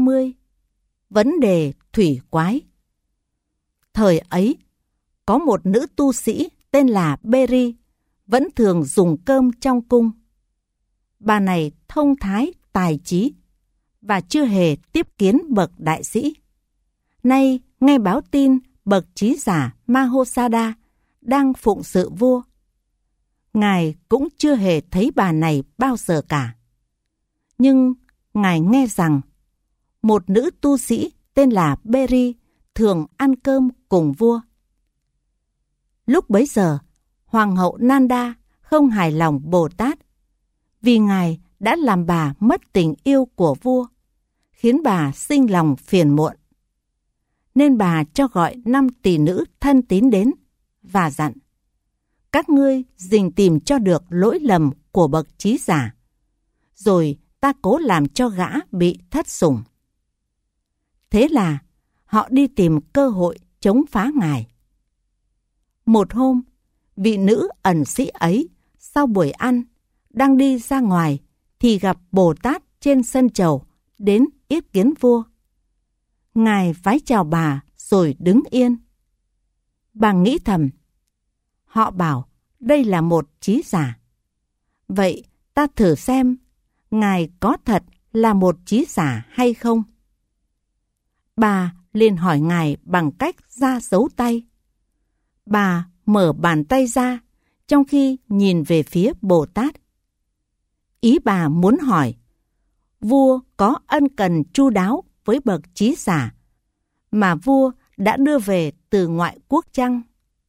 30. Vấn đề thủy quái. Thời ấy, có một nữ tu sĩ tên là Beri, vẫn thường dùng cơm trong cung. Bà này thông thái, tài trí, và chưa hề tiếp kiến bậc đại sĩ. Nay nghe báo tin bậc trí giả Mahosada đang phụng sự vua. Ngài cũng chưa hề thấy bà này bao giờ cả. Nhưng Ngài nghe rằng một nữ tu sĩ tên là Beri thường ăn cơm cùng vua. Lúc bấy giờ, Hoàng hậu Nanda không hài lòng Bồ Tát vì Ngài đã làm bà mất tình yêu của vua, khiến bà sinh lòng phiền muộn. Nên bà cho gọi 5 tỷ nữ thân tín đến và dặn: các ngươi rình tìm cho được lỗi lầm của bậc trí giả, rồi ta cố làm cho gã bị thất sủng. Thế là họ đi tìm cơ hội chống phá Ngài. Một hôm, vị nữ ẩn sĩ ấy sau buổi ăn đang đi ra ngoài thì gặp Bồ Tát trên sân chầu đến yết kiến vua. Ngài vái chào bà rồi đứng yên. Bà nghĩ thầm: họ bảo đây là một trí giả. Vậy ta thử xem Ngài có thật là một trí giả hay không. Bà liền hỏi Ngài bằng cách ra dấu tay. Bà mở bàn tay ra trong khi nhìn về phía Bồ Tát. Ý bà muốn hỏi: vua có ân cần chu đáo với bậc trí giả mà vua đã đưa về từ ngoại quốc chăng?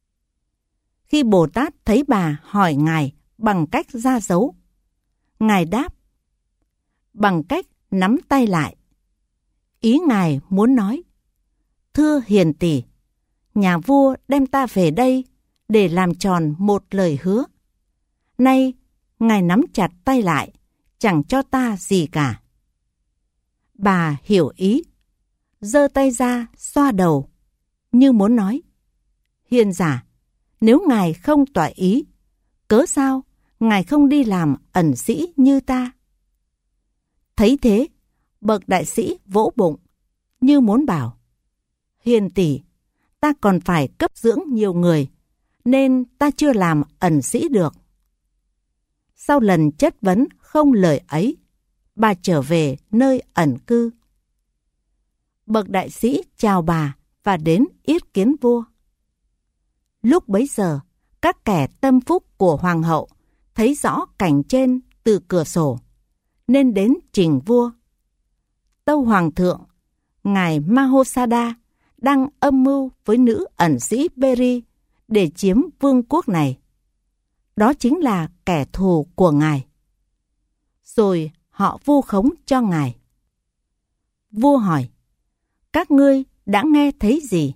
Khi Bồ Tát thấy bà hỏi Ngài bằng cách ra dấu, Ngài đáp bằng cách nắm tay lại. Ý Ngài muốn nói: thưa hiền tỷ, nhà vua đem ta về đây để làm tròn một lời hứa. Nay Ngài nắm chặt tay lại, chẳng cho ta gì cả. Bà hiểu ý, giơ tay ra xoa đầu, như muốn nói: hiền giả, nếu Ngài không tỏa ý, cớ sao Ngài không đi làm ẩn sĩ như ta? Thấy thế, bậc đại sĩ vỗ bụng, như muốn bảo: hiền tỷ, ta còn phải cấp dưỡng nhiều người, nên ta chưa làm ẩn sĩ được. Sau lần chất vấn không lời ấy, bà trở về nơi ẩn cư. Bậc đại sĩ chào bà và đến yết kiến vua. Lúc bấy giờ, các kẻ tâm phúc của hoàng hậu thấy rõ cảnh trên từ cửa sổ, nên đến trình vua. Tâu hoàng thượng, ngài Mahosada đang âm mưu với nữ ẩn sĩ Beri để chiếm vương quốc này. Đó chính là kẻ thù của ngài. Rồi họ vu khống cho ngài. Vua hỏi: các ngươi đã nghe thấy gì?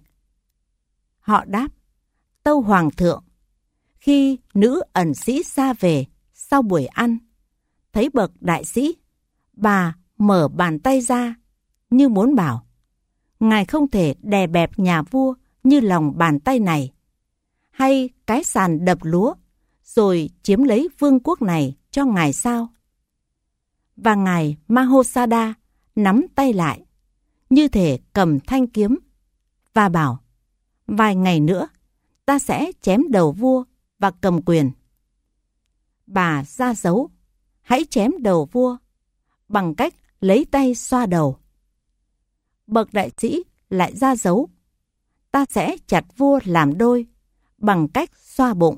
Họ đáp: tâu hoàng thượng, khi nữ ẩn sĩ ra về sau buổi ăn, thấy bậc đại sĩ, bà mở bàn tay ra như muốn bảo: ngài không thể đè bẹp nhà vua như lòng bàn tay này, hay cái sàn đập lúa rồi chiếm lấy vương quốc này cho ngài sao? Và ngài Mahosada nắm tay lại, như thể cầm thanh kiếm, và bảo: vài ngày nữa ta sẽ chém đầu vua và cầm quyền. Bà ra dấu: hãy chém đầu vua, bằng cách lấy tay xoa đầu. Bậc đại sĩ lại ra dấu: ta sẽ chặt vua làm đôi, bằng cách xoa bụng.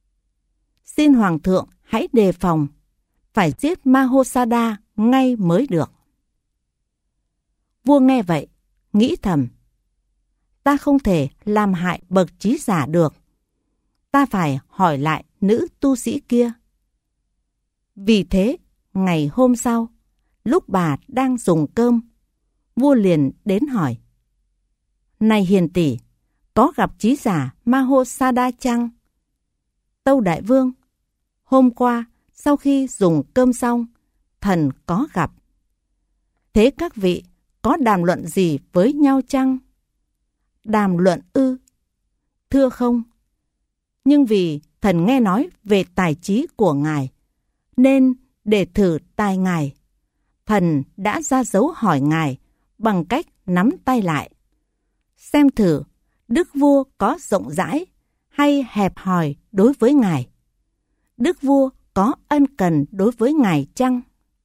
Xin hoàng thượng hãy đề phòng, phải giết Mahosada ngay mới được. Vua nghe vậy, nghĩ thầm: ta không thể làm hại bậc trí giả được. Ta phải hỏi lại nữ tu sĩ kia. Vì thế, ngày hôm sau, lúc bà đang dùng cơm, vua liền đến hỏi: này hiền tỷ, có gặp trí giả Mahosada chăng? Tâu đại vương: hôm qua, sau khi dùng cơm xong, thần có gặp. Thế các vị có đàm luận gì với nhau chăng? Đàm luận ư? Thưa không. Nhưng vì thần nghe nói về tài trí của ngài, nên để thử tài ngài, thần đã ra dấu hỏi ngài bằng cách nắm tay lại. Xem thử đức vua có rộng rãi hay hẹp hòi đối với ngài. Đức vua có ân cần đối với ngài chăng?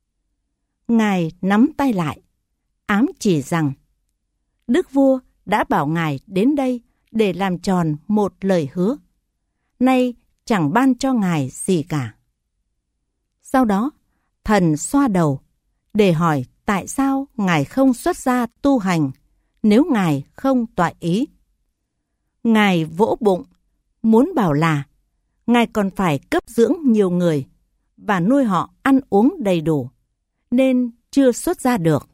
Ngài nắm tay lại, ám chỉ rằng đức vua đã bảo ngài đến đây để làm tròn một lời hứa. Nay chẳng ban cho ngài gì cả. Sau đó, thần xoa đầu để hỏi tại sao ngài không xuất gia tu hành nếu ngài không toại ý. Ngài vỗ bụng, muốn bảo là ngài còn phải cấp dưỡng nhiều người và nuôi họ ăn uống đầy đủ, nên chưa xuất gia được.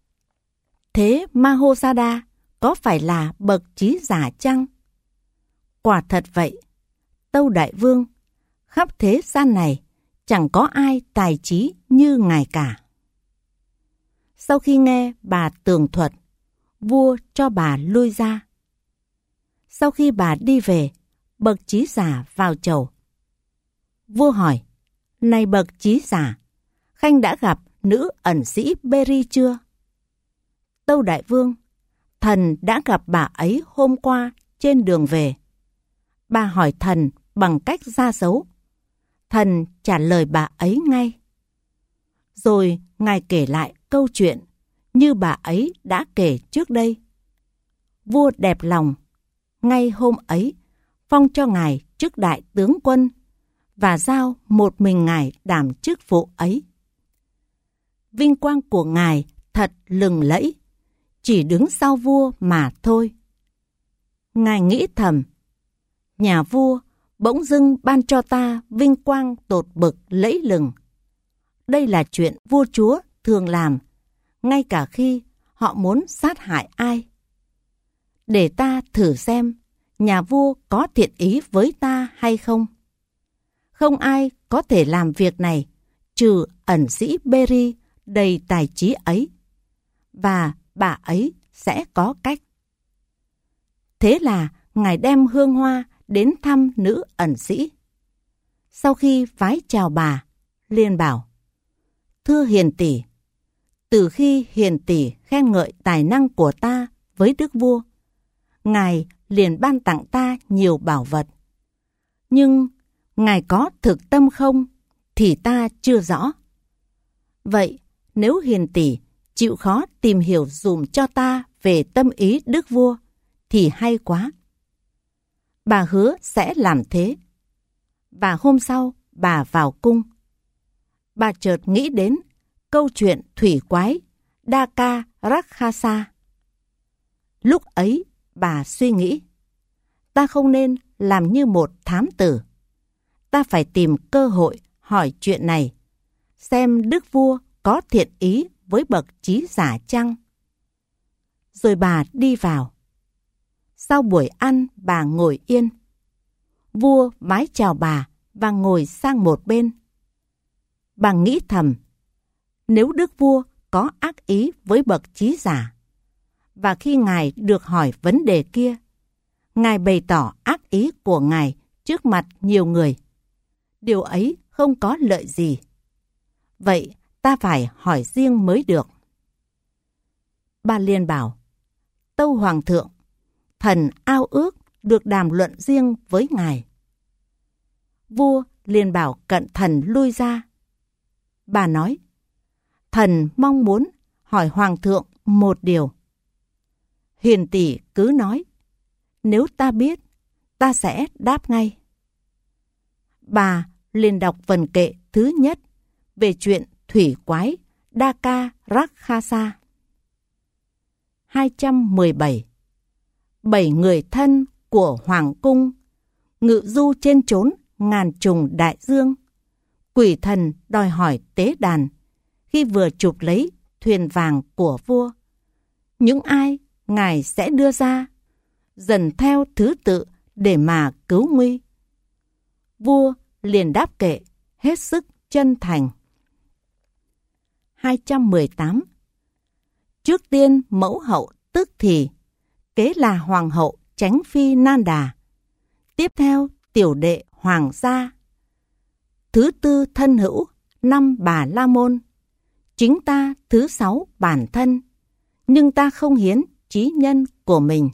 Thế Mahosada có phải là bậc trí giả chăng? Quả thật vậy, tâu đại vương, khắp thế gian này chẳng có ai tài trí như ngài cả. Sau khi nghe bà tường thuật, vua cho bà lui ra. Sau khi bà đi về, bậc trí giả vào chầu. Vua hỏi, này bậc trí giả, Khanh đã gặp nữ ẩn sĩ Beri chưa? Tâu đại vương, thần đã gặp bà ấy hôm qua trên đường về. Bà hỏi thần bằng cách ra dấu. Thần trả lời bà ấy ngay. Rồi ngài kể lại câu chuyện như bà ấy đã kể trước đây. Vua đẹp lòng, ngay hôm ấy phong cho ngài chức đại tướng quân và giao một mình ngài đảm chức vụ ấy. Vinh quang của ngài thật lừng lẫy, chỉ đứng sau vua mà thôi. Ngài nghĩ thầm, nhà vua bỗng dưng ban cho ta vinh quang tột bực lẫy lừng. Đây là chuyện vua chúa thường làm, ngay cả khi họ muốn sát hại ai. Để ta thử xem nhà vua có thiện ý với ta hay không. Không ai có thể làm việc này trừ ẩn sĩ Beri đầy tài trí ấy, và bà ấy sẽ có cách. Thế là ngài đem hương hoa đến thăm nữ ẩn sĩ. Sau khi vái chào bà, liền bảo, thưa hiền tỷ, từ khi hiền tỷ khen ngợi tài năng của ta với đức vua, ngài liền ban tặng ta nhiều bảo vật. Nhưng ngài có thực tâm không thì ta chưa rõ. Vậy nếu hiền tỷ chịu khó tìm hiểu dùm cho ta về tâm ý đức vua thì hay quá. Bà hứa sẽ làm thế. Và hôm sau bà vào cung. Bà chợt nghĩ đến câu chuyện thủy quái Daka Rakshasa. Lúc ấy bà suy nghĩ, ta không nên làm như một thám tử. Ta phải tìm cơ hội hỏi chuyện này, xem đức vua có thiện ý với bậc trí giả chăng. Rồi bà đi vào. Sau buổi ăn bà ngồi yên. Vua vái chào bà và ngồi sang một bên. Bà nghĩ thầm, nếu đức vua có ác ý với bậc trí giả, và khi ngài được hỏi vấn đề kia, ngài bày tỏ ác ý của ngài trước mặt nhiều người, điều ấy không có lợi gì. Vậy ta phải hỏi riêng mới được. Bà liền bảo, tâu hoàng thượng, thần ao ước được đàm luận riêng với ngài. Vua liền bảo cận thần lui ra. Bà nói, thần mong muốn hỏi hoàng thượng một điều. Hiền tỷ cứ nói, nếu ta biết, ta sẽ đáp ngay. Bà liền đọc vần kệ thứ nhất về chuyện thủy quái Daka Rakshasa. 217. 7 người thân của hoàng cung ngự du trên chốn ngàn trùng đại dương. Quỷ thần đòi hỏi tế đàn khi vừa chụp lấy thuyền vàng của vua. Những ai ngài sẽ đưa ra dần theo thứ tự để mà cứu nguy. Vua liền đáp kệ hết sức chân thành. 218. Trước tiên mẫu hậu tức thì, kế là hoàng hậu Chánh Phi Nan Đà. Tiếp theo tiểu đệ hoàng gia. Thứ tư thân hữu 5 bà la môn. Chính ta thứ 6 bản thân. nhưng ta không hiến chí nhân của mình.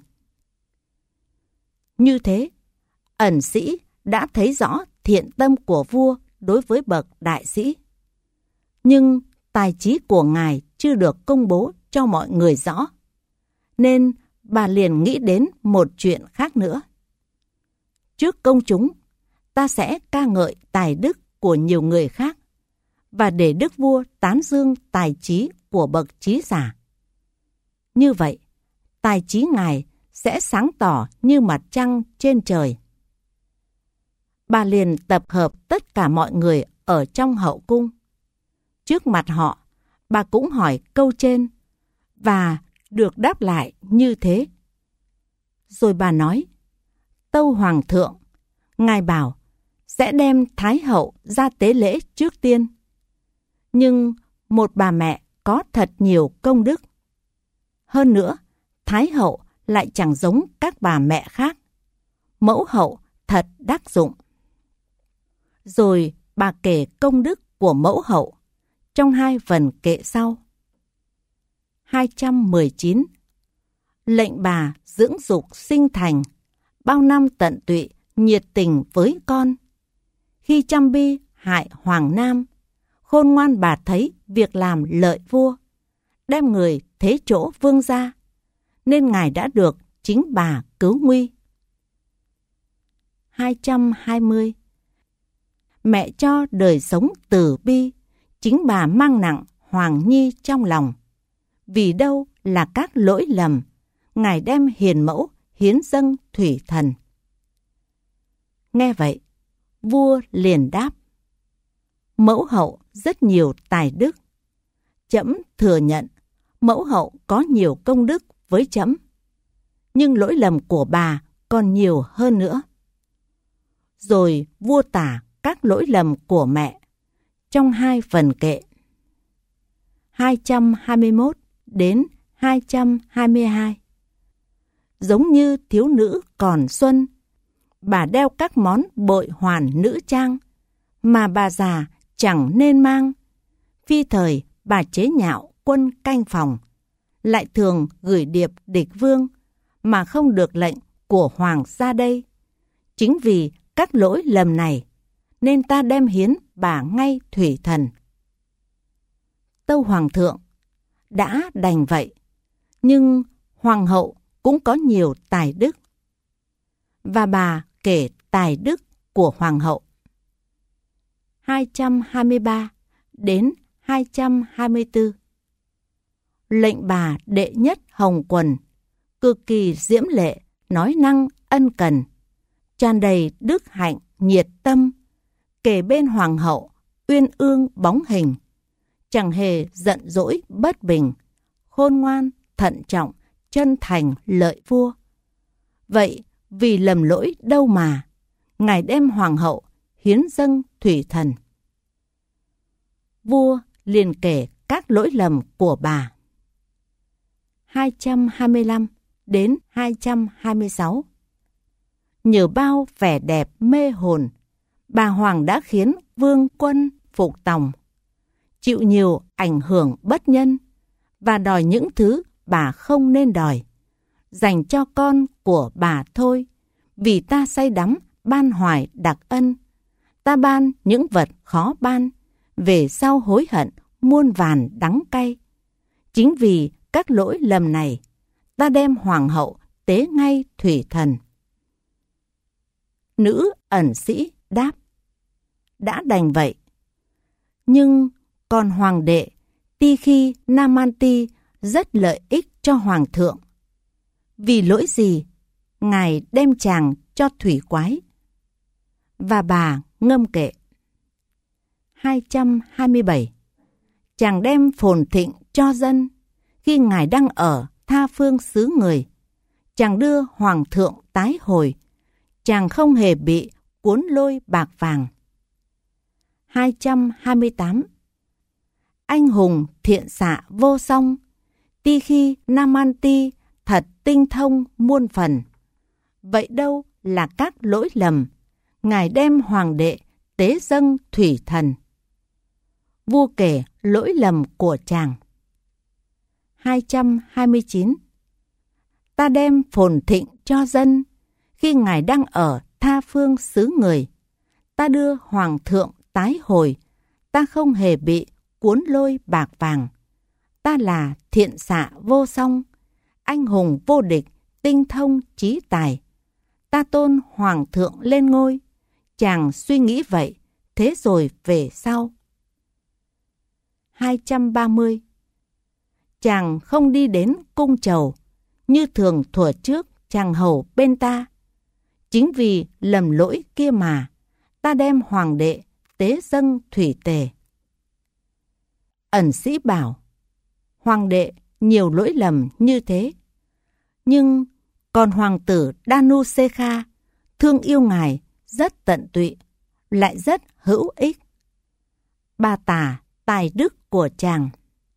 Như thế, ẩn sĩ đã thấy rõ thiện tâm của vua đối với bậc đại sĩ. Nhưng tài trí của ngài chưa được công bố cho mọi người rõ, nên bà liền nghĩ đến một chuyện khác nữa. Trước công chúng, ta sẽ ca ngợi tài đức của nhiều người khác, và để đức vua tán dương tài trí của bậc trí giả. Như vậy, tài trí ngài sẽ sáng tỏ như mặt trăng trên trời. Bà liền tập hợp tất cả mọi người ở trong hậu cung. Trước mặt họ, bà cũng hỏi câu trên, và được đáp lại như thế. Rồi bà nói, tâu hoàng thượng, ngài bảo sẽ đem Thái hậu ra tế lễ trước tiên. Nhưng một bà mẹ có thật nhiều công đức. Hơn nữa, Thái hậu lại chẳng giống các bà mẹ khác. Mẫu hậu thật đắc dụng. Rồi bà kể công đức của mẫu hậu trong hai vần kệ sau. 219. Lệnh bà dưỡng dục sinh thành, bao năm tận tụy nhiệt tình với con. Khi chăm bi hại Hoàng Nam, khôn ngoan bà thấy việc làm lợi vua, đem người thế chỗ vương gia, nên ngài đã được chính bà cứu nguy. 220. Mẹ cho đời sống từ bi, chính bà mang nặng Hoàng Nhi trong lòng. Vì đâu là các lỗi lầm, ngài đem hiền mẫu hiến dâng thủy thần. Nghe vậy, vua liền đáp, mẫu hậu rất nhiều tài đức. Trẫm thừa nhận mẫu hậu có nhiều công đức với trẫm, nhưng lỗi lầm của bà còn nhiều hơn nữa. Rồi vua tả các lỗi lầm của mẹ trong hai phần kệ 221 đến 222. Giống như thiếu nữ còn xuân, bà đeo các món bội hoàn nữ trang mà bà già chẳng nên mang. Phi thời bà chế nhạo quân canh phòng, lại thường gửi điệp địch vương mà không được lệnh của hoàng ra đây. Chính vì các lỗi lầm này nên ta đem hiến bà ngay thủy thần. Tâu hoàng thượng, đã đành vậy, nhưng hoàng hậu cũng có nhiều tài đức. Và bà kể tài đức của hoàng hậu. 223 đến 224. Lệnh bà đệ nhất hồng quần, cực kỳ diễm lệ, nói năng ân cần, tràn đầy đức hạnh nhiệt tâm, kề bên hoàng hậu uyên ương bóng hình, chẳng hề giận dỗi bất bình, khôn ngoan thận trọng, chân thành lợi vua. Vậy vì lầm lỗi đâu mà ngài đem hoàng hậu hiến dâng thủy thần. Vua liền kể các lỗi lầm của bà. 225 đến 226. Nhờ bao vẻ đẹp mê hồn, bà hoàng đã khiến vương quân phục tòng, chịu nhiều ảnh hưởng bất nhân và đòi những thứ bà không nên đòi, dành cho con của bà thôi. Vì ta say đắm ban hoài đặc ân, ta ban những vật khó ban, về sau hối hận muôn vàn đắng cay. Chính vì các lỗi lầm này, ta đem hoàng hậu tế ngay thủy thần. Nữ ẩn sĩ đáp, đã đành vậy. Nhưng còn hoàng đệ Tikhi Namanti rất lợi ích cho hoàng thượng. Vì lỗi gì ngài đem chàng cho thủy quái? Và bà ngâm kệ. 227. Chàng đem phồn thịnh cho dân, khi ngài đang ở tha phương xứ người. Chàng đưa hoàng thượng tái hồi, chàng không hề bị cuốn lôi bạc vàng. 228. Anh hùng thiện xạ vô song, Tikhi Namanti thật tinh thông muôn phần. Vậy đâu là các lỗi lầm, ngài đem hoàng đệ tế dâng thủy thần. Vua kể lỗi lầm của chàng. 229. Ta đem phồn thịnh cho dân, khi Ngài đang ở tha phương xứ người. Ta đưa Hoàng thượng tái hồi, ta không hề bị cuốn lôi bạc vàng. Ta là thiện xạ vô song, anh hùng vô địch, tinh thông trí tài. Ta tôn Hoàng thượng lên ngôi, chàng suy nghĩ vậy, thế rồi về sau. 230. Chàng không đi đến cung trầu, như thường thuở trước chàng hầu bên ta. Chính vì lầm lỗi kia mà, ta đem hoàng đệ tế dâng thủy tề. Ẩn sĩ bảo, hoàng đệ nhiều lỗi lầm như thế, nhưng còn hoàng tử Danu Sekha thương yêu ngài rất tận tụy, lại rất hữu ích. Bà tả tài đức của chàng.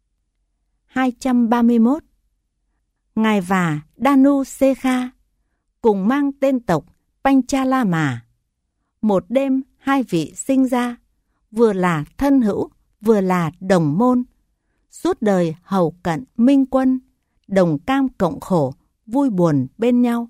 231. Ngài và Danu Sekha cùng mang tên tộc Panchalama. Một đêm hai vị sinh ra, vừa là thân hữu, vừa là đồng môn. Suốt đời hầu cận minh quân, đồng cam cộng khổ, vui buồn bên nhau.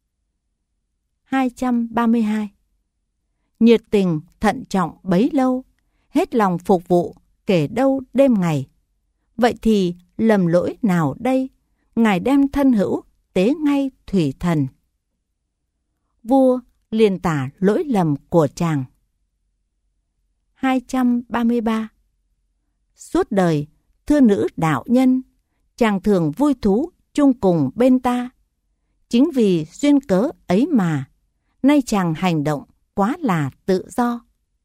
232. Nhiệt tình thận trọng bấy lâu, hết lòng phục vụ kể đâu đêm ngày. Vậy thì lầm lỗi nào đây? Ngài đem thân hữu tế ngay thủy thần. Vua liền tả lỗi lầm của chàng. 233. Suốt đời, thưa nữ đạo nhân, chàng thường vui thú chung cùng bên ta. Chính vì duyên cớ ấy mà, nay chàng hành động quá là tự do.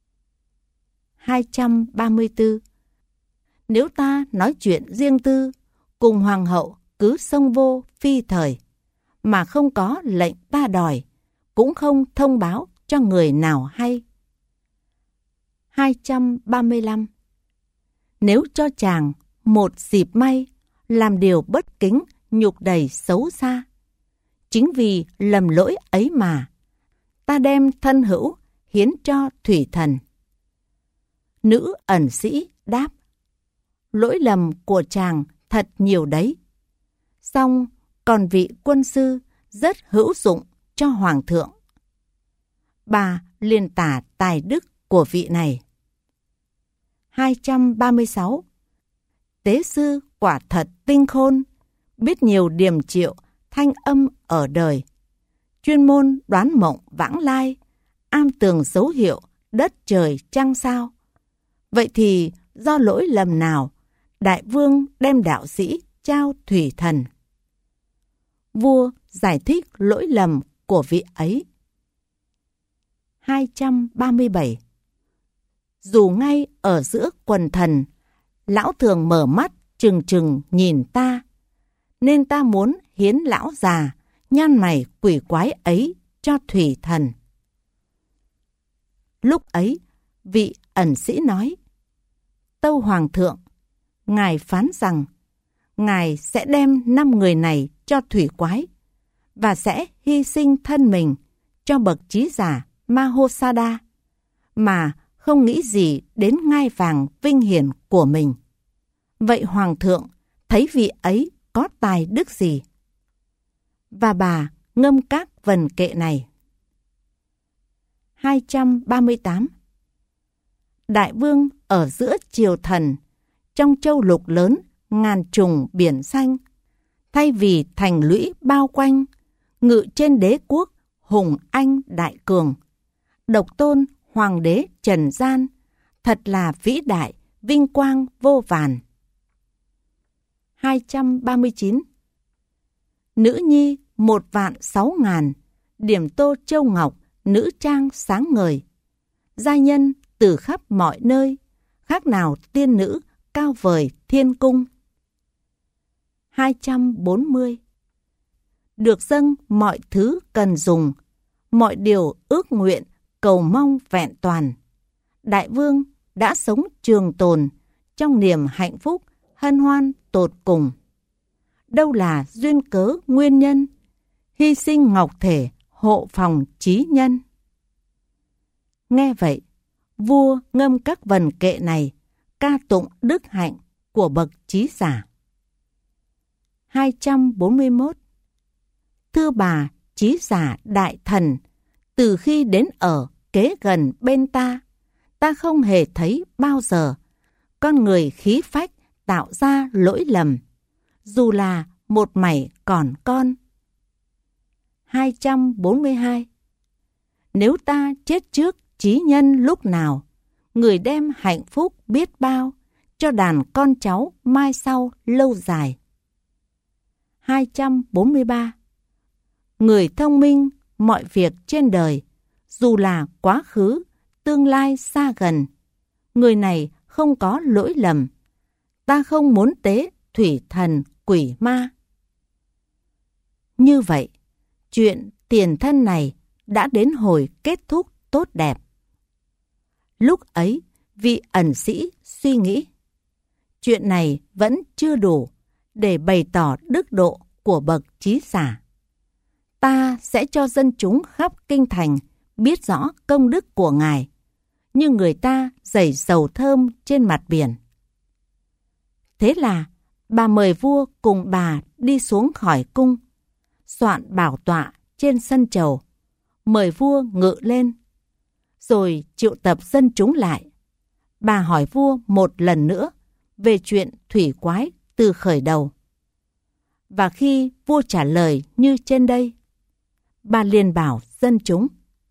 234. Nếu ta nói chuyện riêng tư, cùng hoàng hậu cứ xông vô phi thời, mà không có lệnh ta đòi, cũng không thông báo cho người nào hay. 235. Nếu cho chàng một dịp may, làm điều bất kính, nhục đầy xấu xa, chính vì lầm lỗi ấy mà, ta đem thân hữu hiến cho thủy thần. Nữ ẩn sĩ đáp, lỗi lầm của chàng thật nhiều đấy. Song còn vị quân sư rất hữu dụng cho hoàng thượng. Bà liền tả tài đức của vị này. 236. Tế sư quả thật tinh khôn, biết nhiều điềm triệu thanh âm ở đời. Chuyên môn đoán mộng vãng lai, am tường dấu hiệu đất trời trăng sao. Vậy thì do lỗi lầm nào đại vương đem đạo sĩ trao thủy thần? Vua giải thích lỗi lầm của vị ấy. 237. Dù ngay ở giữa quần thần, lão thường mở mắt trừng trừng nhìn ta, nên ta muốn hiến lão già nhăn mày quỷ quái ấy cho thủy thần. Lúc ấy, vị ẩn sĩ nói, tâu hoàng thượng, ngài phán rằng ngài sẽ đem 5 người này cho thủy quái và sẽ hy sinh thân mình cho bậc trí giả Mahosada, mà không nghĩ gì đến ngai vàng vinh hiển của mình. Vậy hoàng thượng thấy vị ấy có tài đức gì? Và bà ngâm các vần kệ này. 238. Đại vương ở giữa triều thần, trong châu lục lớn ngàn trùng biển xanh, thay vì thành lũy bao quanh, ngự trên đế quốc hùng anh đại cường, độc tôn hoàng đế trần gian, thật là vĩ đại, vinh quang vô vàn. 239. Nữ nhi 1.600.000, điểm tô châu ngọc, nữ trang sáng ngời. Giai nhân từ khắp mọi nơi, khác nào tiên nữ cao vời thiên cung. 240. Được dâng mọi thứ cần dùng, mọi điều ước nguyện cầu mong vẹn toàn. Đại vương đã sống trường tồn trong niềm hạnh phúc hân hoan tột cùng. Đâu là duyên cớ nguyên nhân, hy sinh ngọc thể hộ phòng trí nhân. Nghe vậy, vua ngâm các vần kệ này ca tụng đức hạnh của bậc trí giả. 241. Thưa bà trí giả đại thần, từ khi đến ở kế gần bên ta không hề thấy bao giờ con người khí phách tạo ra lỗi lầm, dù là một mảy còn con. 242. Nếu ta chết trước chí nhân lúc nào, người đem hạnh phúc biết bao cho đàn con cháu mai sau lâu dài. 243. Người thông minh mọi việc trên đời, dù là quá khứ, tương lai xa gần, người này không có lỗi lầm. Ta không muốn tế thủy thần quỷ ma. Như vậy, chuyện tiền thân này đã đến hồi kết thúc tốt đẹp. Lúc ấy, vị ẩn sĩ suy nghĩ, chuyện này vẫn chưa đủ để bày tỏ đức độ của bậc trí giả. Ta sẽ cho dân chúng khắp kinh thành biết rõ công đức của Ngài, như người ta rải dầu thơm trên mặt biển. Thế là bà mời vua cùng bà đi xuống khỏi cung, soạn bảo tọa trên sân chầu, mời vua ngự lên. Rồi triệu tập dân chúng lại. Bà hỏi vua một lần nữa về chuyện thủy quái từ khởi đầu. Và khi vua trả lời như trên đây, bà liền bảo dân chúng.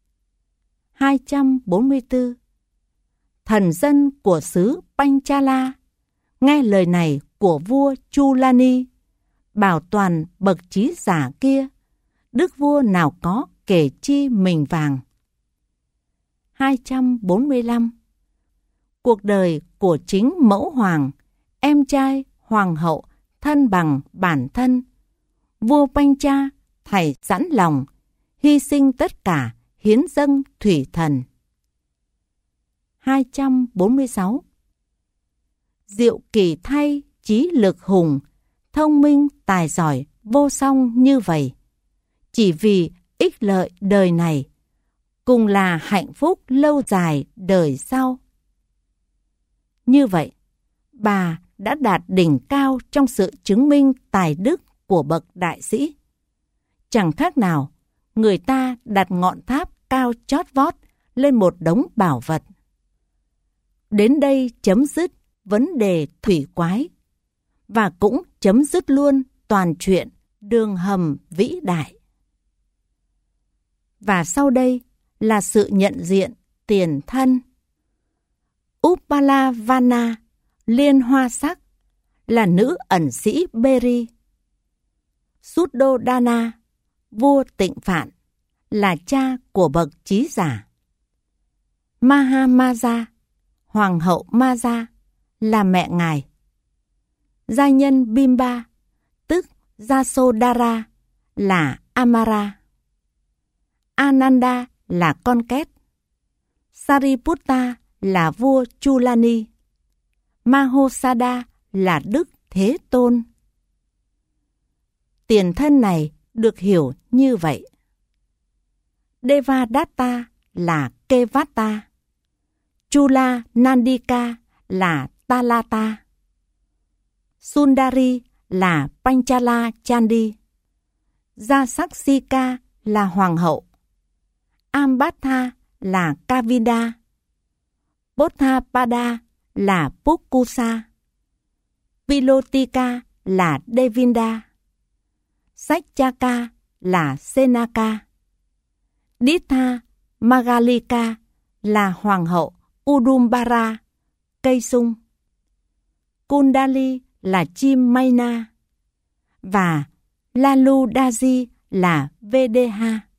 244. Thần dân của xứ Panchala nghe lời này của vua Chulani, bảo toàn bậc trí giả kia, đức vua nào có kể chi mình vàng. 245. Cuộc đời của chính mẫu hoàng, em trai hoàng hậu thân bằng bản thân, vua Pancha thảy sẵn lòng hy sinh tất cả hiến dâng thủy thần. 246. Diệu kỳ thay trí lực hùng, thông minh tài giỏi vô song như vậy, chỉ vì ích lợi đời này, cùng là hạnh phúc lâu dài đời sau. Như vậy, bà đã đạt đỉnh cao trong sự chứng minh tài đức của bậc đại sĩ. Chẳng khác nào người ta đặt ngọn tháp cao chót vót lên một đống bảo vật. Đến đây chấm dứt vấn đề thủy quái, và cũng chấm dứt luôn toàn chuyện đường hầm vĩ đại. Và sau đây là sự nhận diện tiền thân. Upalavana, liên hoa sắc, là nữ ẩn sĩ Beri. Suddhodana, vua Tịnh Phạn, là cha của bậc trí giả. Mahamaja, hoàng hậu Maja, là mẹ ngài. Gia nhân Bimba, tức Jasodhara, là Amara. Ananda là con két. Sariputta là vua Chulani. Mahosada là Đức Thế Tôn. Tiền thân này được hiểu như vậy. Devadatta là Kevata. Chula Nandika là Talata. Sundari là Panchala Chandi. Jasaksika là hoàng hậu. Ambadha là Kavinda. Potthapada là Pukkusa. Vilotika là Devinda. Sakchaka là Senaka. Ditha Magalika là hoàng hậu Udumbara, cây sung. Kundali là chim Maina. Và Laludaji là Vedeha.